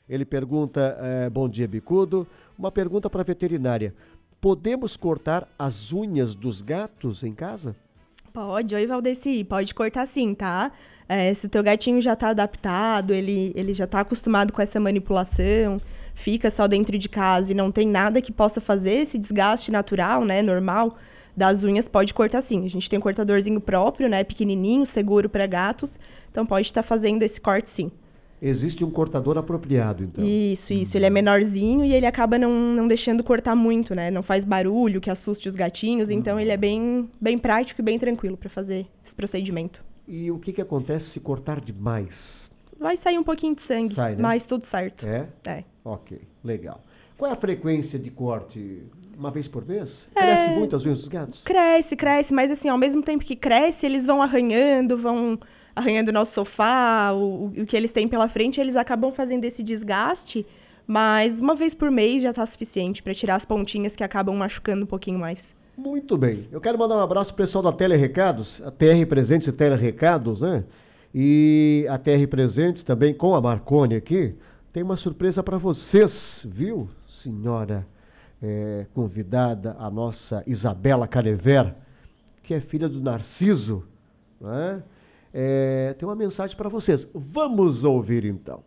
Ele pergunta, bom dia, Bicudo, uma pergunta para a veterinária. Podemos cortar as unhas dos gatos em casa? Pode, oi Valdeci, pode cortar sim, tá? Se o teu gatinho já tá adaptado, ele já tá acostumado com essa manipulação, fica só dentro de casa e não tem nada que possa fazer esse desgaste natural, né, normal, das unhas, pode cortar sim. A gente tem um cortadorzinho próprio, né, pequenininho, seguro para gatos, então pode estar fazendo esse corte sim. Existe um cortador apropriado, então? Isso. Ele é menorzinho e ele acaba não deixando cortar muito, né? Não faz barulho que assuste os gatinhos, então ele é bem prático e bem tranquilo para fazer esse procedimento. E o que acontece se cortar demais? Vai sair um pouquinho de sangue, né? mas tudo certo. É? Ok, legal. Qual é a frequência de corte? Uma vez por mês? Cresce muito as unhas dos gatos? Cresce, mas assim, ao mesmo tempo que cresce, eles vão arranhando o nosso sofá, o que eles têm pela frente, eles acabam fazendo esse desgaste, mas uma vez por mês já está suficiente para tirar as pontinhas que acabam machucando um pouquinho mais. Muito bem. Eu quero mandar um abraço pro pessoal da Telerecados, a TR Presentes e Telerecados, né? E a TR Presentes também com a Marconi aqui, tem uma surpresa para vocês, viu, senhora convidada, a nossa Isabela Canever, que é filha do Narciso, né? Tem uma mensagem para vocês. Vamos ouvir então.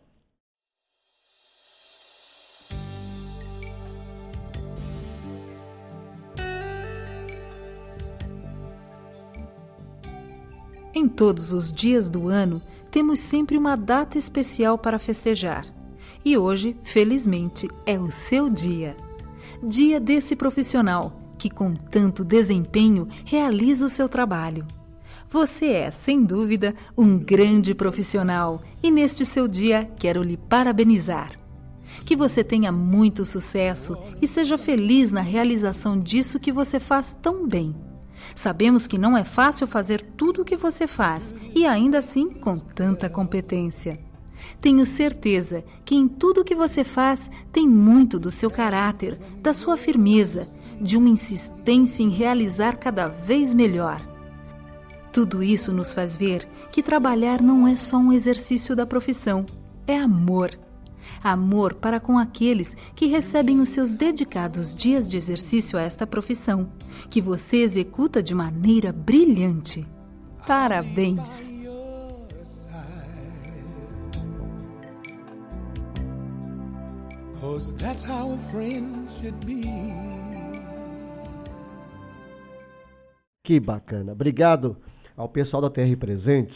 Em todos os dias do ano, temos sempre uma data especial para festejar. E hoje, felizmente, é o seu dia. Dia desse profissional que, com tanto desempenho, realiza o seu trabalho. Você é, sem dúvida, um grande profissional e neste seu dia quero lhe parabenizar. Que você tenha muito sucesso e seja feliz na realização disso que você faz tão bem. Sabemos que não é fácil fazer tudo o que você faz e ainda assim com tanta competência. Tenho certeza que em tudo que você faz tem muito do seu caráter, da sua firmeza, de uma insistência em realizar cada vez melhor. Tudo isso nos faz ver que trabalhar não é só um exercício da profissão, é amor. Amor para com aqueles que recebem os seus dedicados dias de exercício a esta profissão, que você executa de maneira brilhante. Parabéns! Que bacana. Obrigado ao pessoal da TR Presentes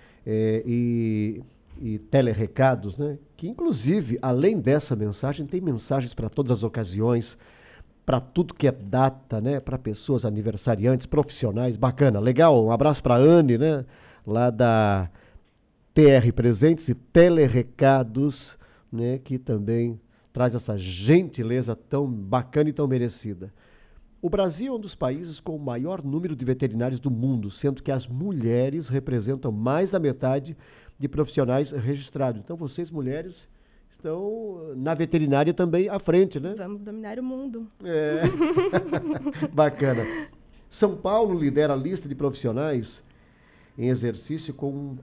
e Telerecados, né? Que inclusive, além dessa mensagem, tem mensagens para todas as ocasiões, para tudo que é data, né? Para pessoas aniversariantes, profissionais, bacana, legal. Um abraço para a Anne, né? Lá da TR Presentes e Telerecados, né? Que também traz essa gentileza tão bacana e tão merecida. O Brasil é um dos países com o maior número de veterinários do mundo, sendo que as mulheres representam mais da metade de profissionais registrados. Então, vocês, mulheres, estão na veterinária também à frente, né? Vamos dominar o mundo. Bacana. São Paulo lidera a lista de profissionais em exercício com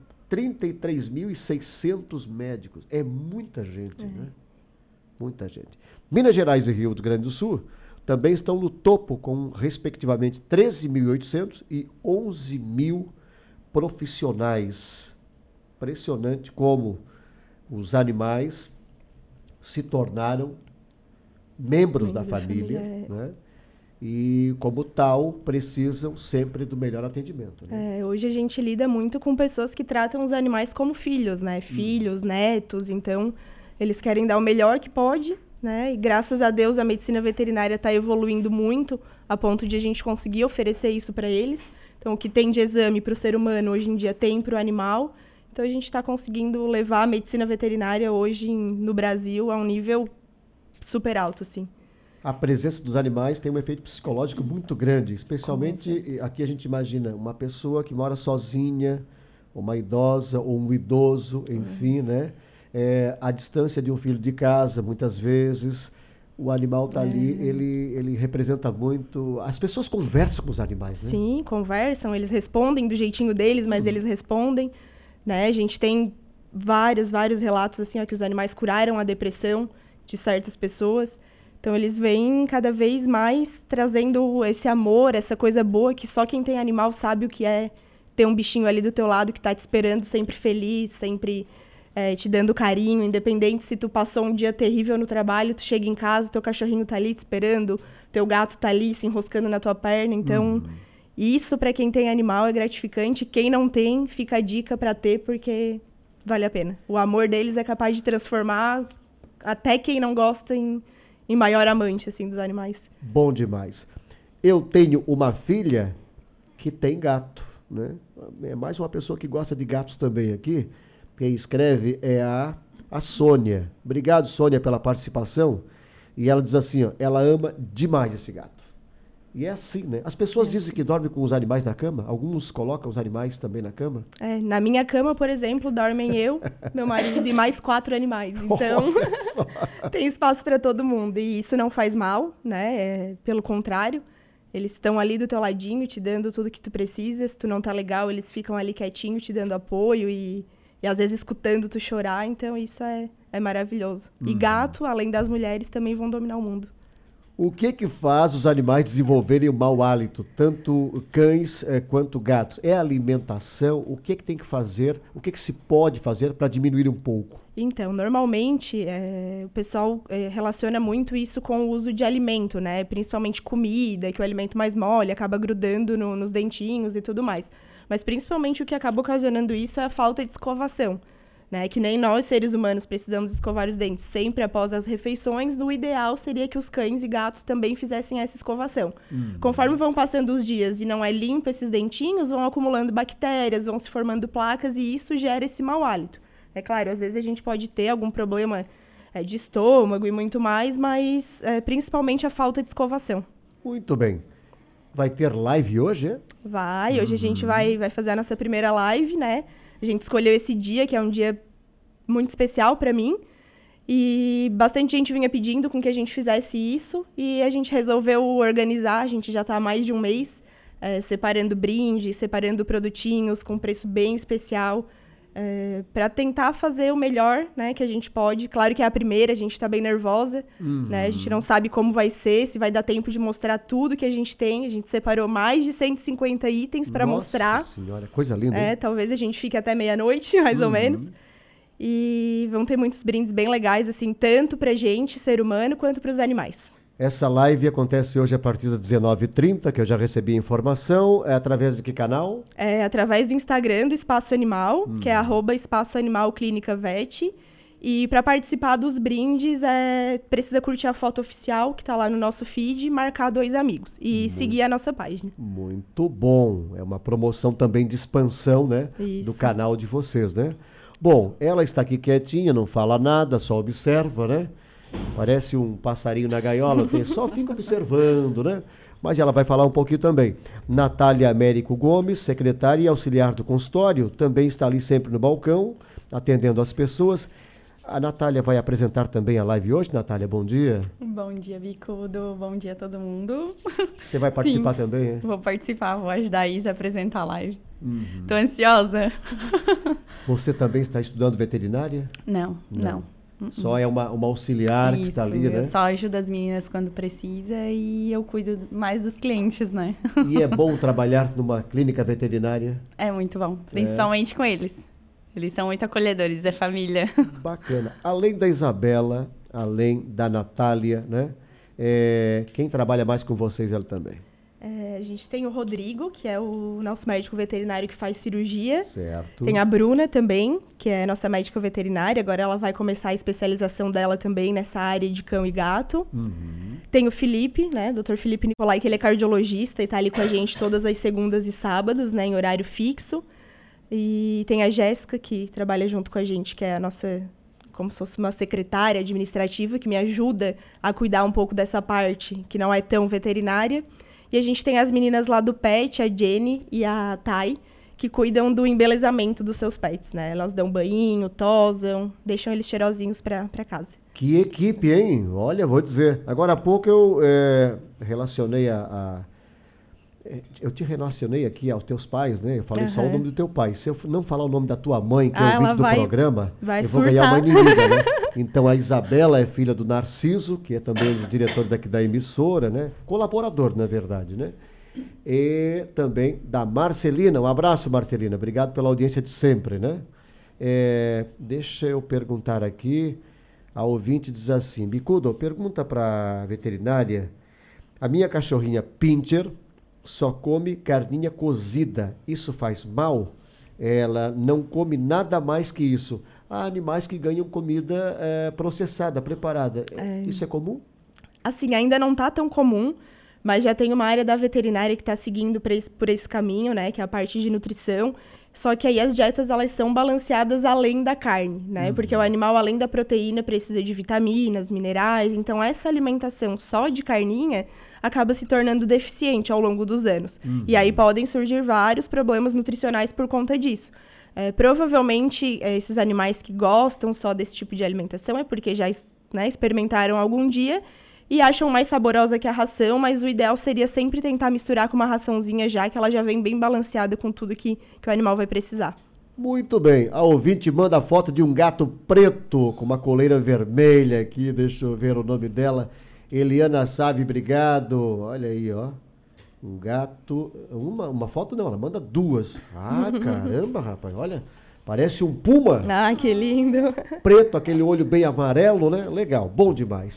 33.600 médicos. É muita gente, né? Muita gente. Minas Gerais e Rio Grande do Sul também estão no topo com, respectivamente, 13.800 e 11.000 profissionais. Impressionante como os animais se tornaram membros da família, né? E, como tal, precisam sempre do melhor atendimento, né? Hoje a gente lida muito com pessoas que tratam os animais como filhos, né? Filhos, netos, então eles querem dar o melhor que pode, né? E graças a Deus a medicina veterinária está evoluindo muito a ponto de a gente conseguir oferecer isso para eles. Então o que tem de exame para o ser humano hoje em dia tem para o animal. Então a gente está conseguindo levar a medicina veterinária hoje no Brasil a um nível super alto, assim. A presença dos animais tem um efeito psicológico muito grande, especialmente aqui a gente imagina uma pessoa que mora sozinha, uma idosa ou um idoso, enfim, né? A distância de um filho de casa, muitas vezes, o animal está ali, ele representa muito. As pessoas conversam com os animais, né? Sim, conversam, eles respondem do jeitinho deles, mas eles respondem, né? A gente tem vários relatos, assim, ó, que os animais curaram a depressão de certas pessoas. Então, eles vêm cada vez mais trazendo esse amor, essa coisa boa que só quem tem animal sabe o que é ter um bichinho ali do teu lado que tá te esperando, sempre feliz, sempre te dando carinho, independente se tu passou um dia terrível no trabalho, tu chega em casa, teu cachorrinho tá ali te esperando, teu gato tá ali se enroscando na tua perna. Então, isso para quem tem animal é gratificante. Quem não tem, fica a dica para ter, porque vale a pena. O amor deles é capaz de transformar até quem não gosta em maior amante, assim, dos animais. Bom demais. Eu tenho uma filha que tem gato, né? É mais uma pessoa que gosta de gatos também aqui. Quem escreve é a Sônia. Obrigado, Sônia, pela participação. E ela diz assim, ó, ela ama demais esse gato. E é assim, né? As pessoas dizem que dormem com os animais na cama. Alguns colocam os animais também na cama. Na minha cama, por exemplo, dormem eu, meu marido e mais 4 animais. Então, tem espaço para todo mundo. E isso não faz mal, né? Pelo contrário, eles estão ali do teu ladinho, te dando tudo que tu precisa. Se tu não tá legal, eles ficam ali quietinho, te dando apoio e às vezes escutando tu chorar. Então, isso é maravilhoso. E gato, além das mulheres, também vão dominar o mundo. O que faz os animais desenvolverem o mau hálito, tanto cães quanto gatos? É a alimentação? O que tem que fazer? O que se pode fazer para diminuir um pouco? Então, normalmente, o pessoal relaciona muito isso com o uso de alimento, né? Principalmente comida, que o alimento mais mole acaba grudando nos dentinhos e tudo mais. Mas principalmente o que acaba ocasionando isso é a falta de escovação. Né, que nem nós, seres humanos, precisamos escovar os dentes sempre após as refeições. O ideal seria que os cães e gatos também fizessem essa escovação. Conforme vão passando os dias e não é limpo esses dentinhos, vão acumulando bactérias, vão se formando placas e isso gera esse mau hálito. É claro, às vezes a gente pode ter algum problema de estômago e muito mais, mas principalmente a falta de escovação. Muito bem. Vai ter live hoje, é? Vai, hoje a gente vai fazer a nossa primeira live, né? A gente escolheu esse dia, que é um dia muito especial para mim, e bastante gente vinha pedindo com que a gente fizesse isso, e a gente resolveu organizar. A gente já está há mais de um mês separando brinde, separando produtinhos com preço bem especial, para tentar fazer o melhor, né, que a gente pode. Claro que é a primeira, a gente está bem nervosa, né, a gente não sabe como vai ser, se vai dar tempo de mostrar tudo que a gente tem. A gente separou mais de 150 itens para mostrar. Nossa senhora, coisa linda, hein? Talvez a gente fique até meia-noite, mais ou menos. E vão ter muitos brindes bem legais, assim, tanto pra gente, ser humano, quanto para os animais. Essa live acontece hoje a partir das 19h30, que eu já recebi a informação. É através de que canal? É através do Instagram do Espaço Animal, que é @Espaço Animal Clínica Vet. E para participar dos brindes, precisa curtir a foto oficial, que está lá no nosso feed, e marcar 2 amigos. E seguir a nossa página. Muito bom. É uma promoção também de expansão, né? Isso. Do canal de vocês, né? Bom, ela está aqui quietinha, não fala nada, só observa, né? Parece um passarinho na gaiola, só fica observando, né? Mas ela vai falar um pouquinho também. Natália Américo Gomes, secretária e auxiliar do consultório, também está ali sempre no balcão, atendendo as pessoas. A Natália vai apresentar também a live hoje. Natália, bom dia. Bom dia, Bicudo. Bom dia a todo mundo. Você vai participar também, hein? Vou participar, vou ajudar a Isa a apresentar a live. Tô ansiosa. Você também está estudando veterinária? Não. Só é uma auxiliar que está ali, né? Eu só ajudo as meninas quando precisa e eu cuido mais dos clientes, né? E é bom trabalhar numa clínica veterinária? É muito bom, principalmente com eles. Eles são muito acolhedores, é família. Bacana. Além da Isabela, além da Natália, né? Quem trabalha mais com vocês, ela também? A gente tem o Rodrigo, que é o nosso médico veterinário que faz cirurgia. Certo. Tem a Bruna também, que é nossa médica veterinária. Agora ela vai começar a especialização dela também nessa área de cão e gato. Tem o Felipe, né? Dr. Felipe Nicolai, que ele é cardiologista e está ali com a gente todas as segundas e sábados, né? Em horário fixo. E tem a Jéssica, que trabalha junto com a gente, que é a nossa, como se fosse uma secretária administrativa, que me ajuda a cuidar um pouco dessa parte que não é tão veterinária. E a gente tem as meninas lá do pet, a Jenny e a Thay, que cuidam do embelezamento dos seus pets, né? Elas dão banho, tosam, deixam eles cheirosinhos pra casa. Que equipe, hein? Olha, vou dizer. Agora há pouco eu relacionei a Eu te relacionei aqui aos teus pais, né? Eu falei só o nome do teu pai. Se eu não falar o nome da tua mãe, que é o vídeo do programa, eu vou ganhar uma inimiga, né? Então, a Isabela é filha do Narciso, que é também um dos diretores daqui da emissora, né? Colaborador, na verdade, né? E também da Marcelina. Um abraço, Marcelina. Obrigado pela audiência de sempre, né? Deixa eu perguntar aqui. A ouvinte diz assim: Bicudo, pergunta para a veterinária. A minha cachorrinha Pincher só come carninha cozida. Isso faz mal? Ela não come nada mais que isso. Há animais que ganham comida processada, preparada. Isso é comum? Assim, ainda não está tão comum, mas já tem uma área da veterinária que está seguindo por esse caminho, né? Que é a parte de nutrição. Só que aí as dietas, elas são balanceadas além da carne, né? Porque o animal, além da proteína, precisa de vitaminas, minerais. Então, essa alimentação só de carninha acaba se tornando deficiente ao longo dos anos. E aí podem surgir vários problemas nutricionais por conta disso. Provavelmente, esses animais que gostam só desse tipo de alimentação é porque já experimentaram algum dia e acham mais saborosa que a ração, mas o ideal seria sempre tentar misturar com uma raçãozinha já, que ela já vem bem balanceada com tudo que o animal vai precisar. Muito bem. A ouvinte manda a foto de um gato preto com uma coleira vermelha aqui. Deixa eu ver o nome dela. Eliana Sabe, obrigado. Olha aí, ó. Um gato. Uma foto não, ela manda duas. Ah, caramba, rapaz. Olha, parece um puma. Ah, que lindo. Preto, aquele olho bem amarelo, né? Legal, bom demais.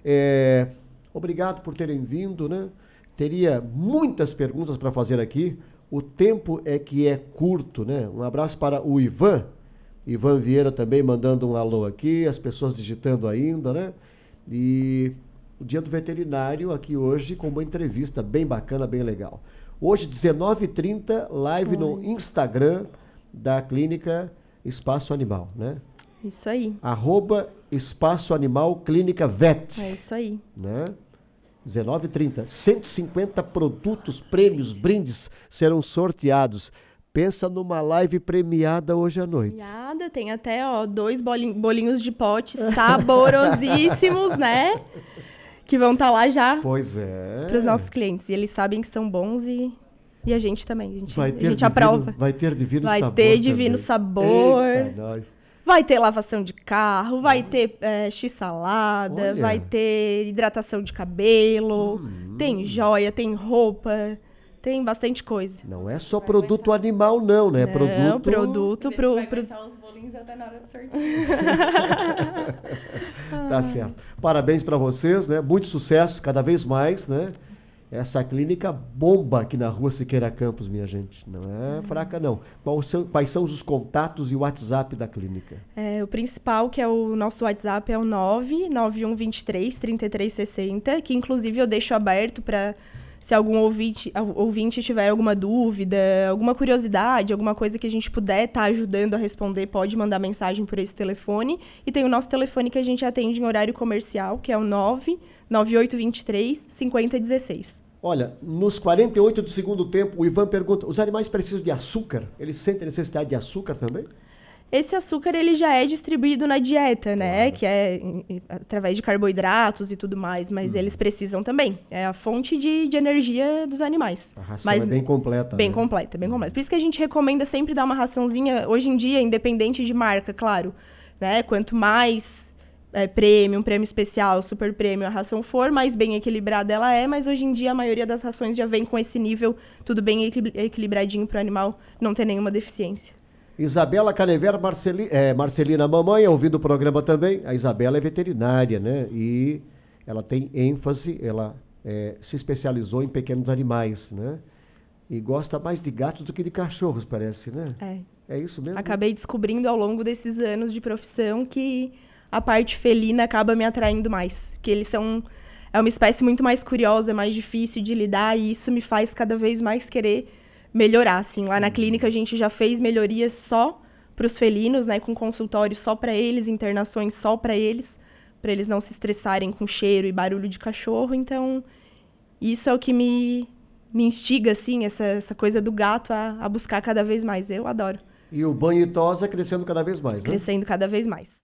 Obrigado por terem vindo, né? Teria muitas perguntas para fazer aqui. O tempo é que é curto, né? Um abraço para o Ivan Vieira também mandando um alô aqui, as pessoas digitando ainda, né? E o Dia do Veterinário aqui hoje com uma entrevista bem bacana, bem legal. Hoje, 19h30, live no Instagram da Clínica Espaço Animal, né? Isso aí. @Espaço Animal Clínica Vet. É isso aí. Né? 19h30. 150 produtos, prêmios, brindes serão sorteados. Pensa numa live premiada hoje à noite. Premiada, tem até 2 bolinhos de pote saborosíssimos, né? Que vão estar lá já. Pois é. Para os nossos clientes. E eles sabem que são bons e a gente também. A gente divino, aprova. Vai ter divino sabor. Vai ter divino também. sabor. Eita, nós. Vai ter lavação de carro, vai ter x-salada, vai ter hidratação de cabelo, tem joia, tem roupa, tem bastante coisa. Não é só produto animal não, né? Não, produto pro... Vai os bolinhos até na hora do sorteio. Tá certo. Parabéns para vocês, né? Muito sucesso, cada vez mais, né? Essa clínica bomba aqui na rua Siqueira Campos, minha gente. Não é fraca, não. Quais são os contatos e o WhatsApp da clínica? O principal, que é o nosso WhatsApp, é o 991233360, que inclusive eu deixo aberto para, se algum ouvinte tiver alguma dúvida, alguma curiosidade, alguma coisa que a gente puder estar ajudando a responder, pode mandar mensagem por esse telefone. E tem o nosso telefone que a gente atende em horário comercial, que é o 99823-5016. Olha, nos 48 do segundo tempo, o Ivan pergunta, os animais precisam de açúcar? Eles sentem necessidade de açúcar também? Esse açúcar, ele já é distribuído na dieta, né? Claro. Que é através de carboidratos e tudo mais, mas eles precisam também. É a fonte de energia dos animais. A ração é bem completa. Bem completa, bem completa. Por isso que a gente recomenda sempre dar uma raçãozinha, hoje em dia, independente de marca, claro. Né? Quanto mais prêmio especial, super prêmio a ração for, mais bem equilibrada ela é, mas hoje em dia a maioria das rações já vem com esse nível, tudo bem equilibradinho para o animal não ter nenhuma deficiência. Isabela Canever, Marcelina mamãe, ouvindo o programa também. A Isabela é veterinária, né? E ela tem ênfase, ela se especializou em pequenos animais, né? E gosta mais de gatos do que de cachorros, parece, né? É isso mesmo? Acabei descobrindo ao longo desses anos de profissão que a parte felina acaba me atraindo mais. Que eles é uma espécie muito mais curiosa, mais difícil de lidar, e isso me faz cada vez mais querer melhorar, assim. Lá na clínica a gente já fez melhorias só para os felinos, né, com consultório só para eles, internações só para eles não se estressarem com cheiro e barulho de cachorro. Então, isso é o que me instiga, assim, essa coisa do gato a buscar cada vez mais. Eu adoro. E o banho e tosa crescendo cada vez mais, né? Crescendo cada vez mais.